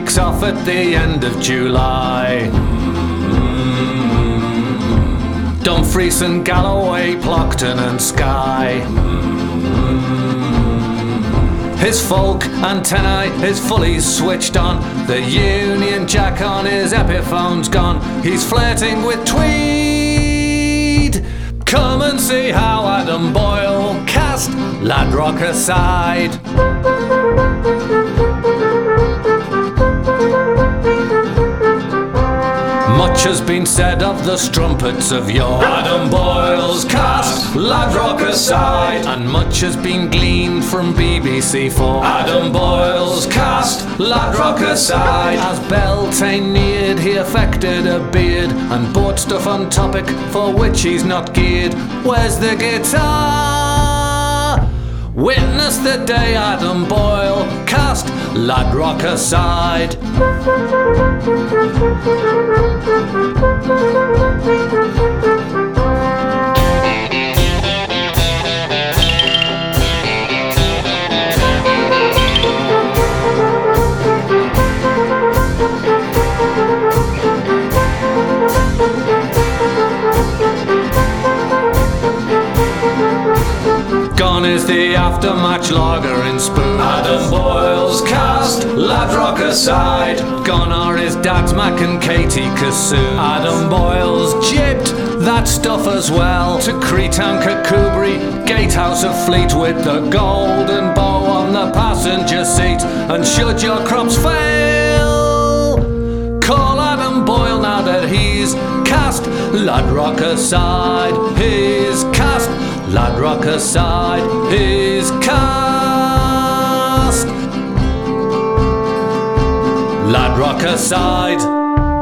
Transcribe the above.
weeks off at the end of July. Dumfries and Galloway, Plockton and Skye. His folk antennae is fully switched on. The Union Jack on his Epiphone's gone. He's flirting with Tweed. Come and see how Adam Boyle cast Ladrock aside. Much has been said of the strumpets of yore. Adam Boyle's cast Ladrock aside, and much has been gleaned from BBC4. Adam Boyle's cast Ladrock aside. As Beltane neared, he affected a beard and bought stuff on topic for which he's not geared. Where's the guitar? Witness the day Adam Boyle cast Ladrock aside. Gone is the after-match lager in spoon. Adam Boyle's cast Ladrock aside. Gone are his dads Mac and Katie Cassoon. Adam Boyle's jibbed that stuff as well. To Creetown, Kirkcudbright, Gatehouse of Fleet, with the golden bow on the passenger seat. And should your crops fail, call Adam Boyle now that he's cast Ladrock aside. He's cast Ladrock aside. He's cast Ladrock aside.